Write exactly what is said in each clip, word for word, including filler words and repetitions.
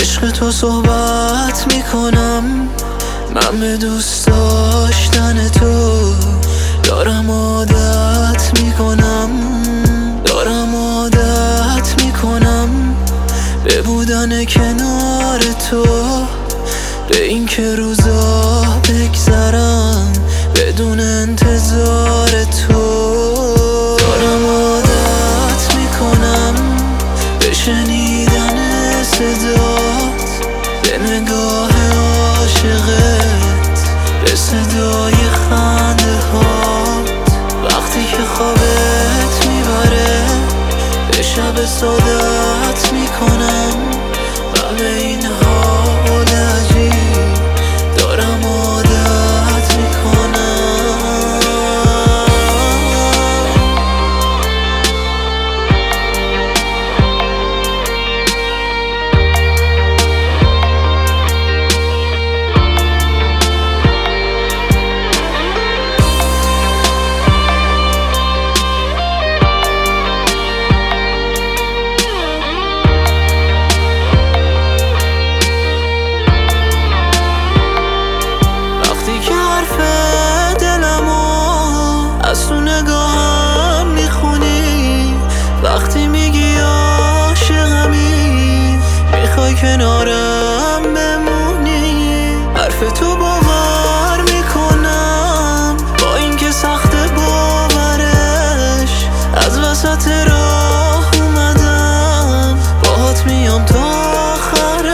عشق تو صحبت میکنم، من به دوست داشتن تو دارم عادت میکنم، دارم عادت میکنم به بودن کنار تو، به این که روزا بگذرم بدون انتظار تو. دارم عادت میکنم به شنیدن صدات، به نگاه عاشقت، به صدای خنده هات، وقتی که خوابت میبره به شب سعادت میکنم و به این حال عجیب دارم عادت میکنم. از تو نگاهم میخونی، وقتی میگی عاشقمی میخوای کنارم بمونی، حرف تو باور میکنم با اینکه سخت باورش، از وسط راه اومدم باهات میام تا آخرش،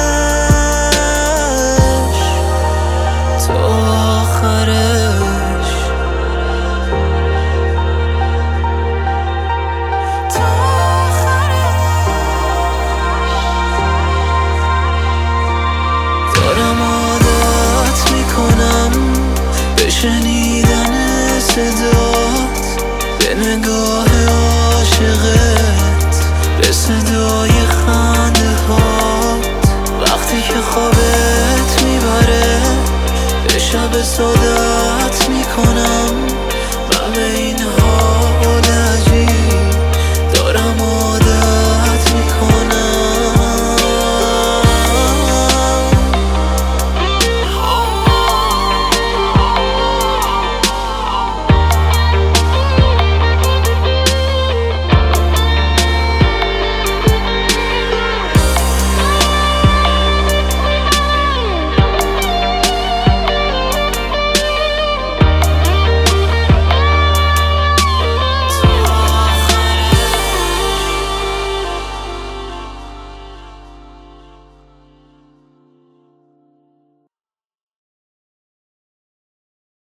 تا آخرش. شنیدن صدات، به نگاه عاشقت، به صدای خنده هات، وقتی که خوابت میبره به شب سعادت